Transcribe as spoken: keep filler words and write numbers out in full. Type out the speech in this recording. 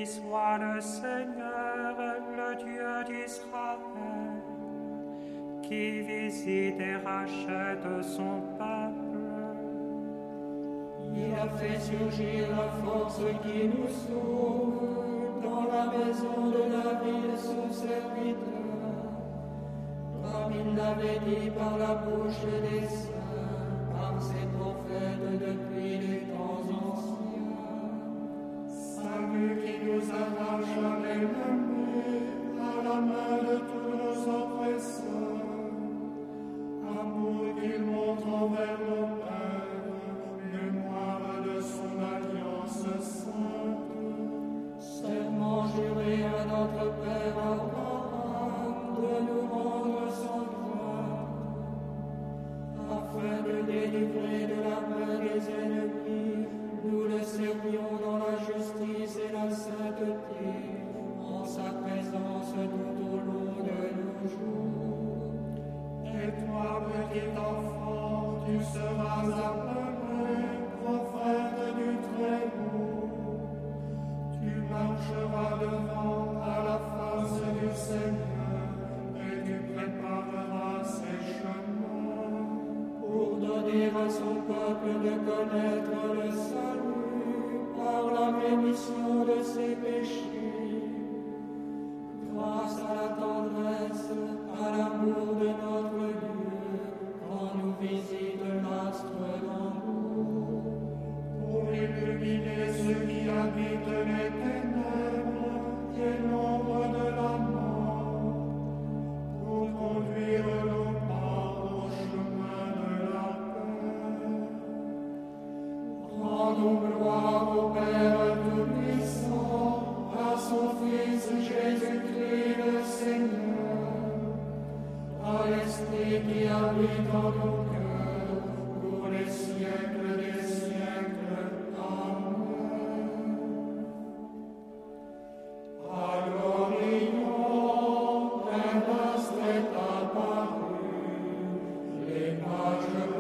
soit le Seigneur, le Dieu d'Israël, qui visite et rachète son peuple. Il a fait surgir la force qui nous sauve dans la maison de David, son serviteur, comme il l'avait dit par la bouche des saints, par ses prophètes depuis les temps anciens. Salut qui nous arrache à l'ennemi, à la main de tous nos oppresseurs. Amour qu'il montre envers nos pères, mémoire de son alliance sainte. Serment juré à notre Père Abraham de nous rendre sans crainte, afin de délivrer de la main des ennemis, nous le servions dans la justice et la sainteté, en sa présence tout au long de nos jours. Et toi, petit enfant, tu seras appelé prophète du Très-Haut. Tu marcheras devant à la face du Seigneur, et tu prépareras ses chemins. Pour donner à son peuple de connaître le salut par la rémission de ses péchés, grâce à la tendresse, à l'amour de notre Dieu, quand nous visite l'astre d'amour. Pour illuminer ceux qui habitent les ténèbres et l'ombre de la mort, pour conduire nos pas au chemin de la paix. Rendons gloire au Père Tout-Puissant, à son Fils Jésus-Christ le Seigneur, à l'Esprit qui habite en nos cœurs, pour les siècles des siècles. Amen. À l'Orient, un astre est apparu, les mages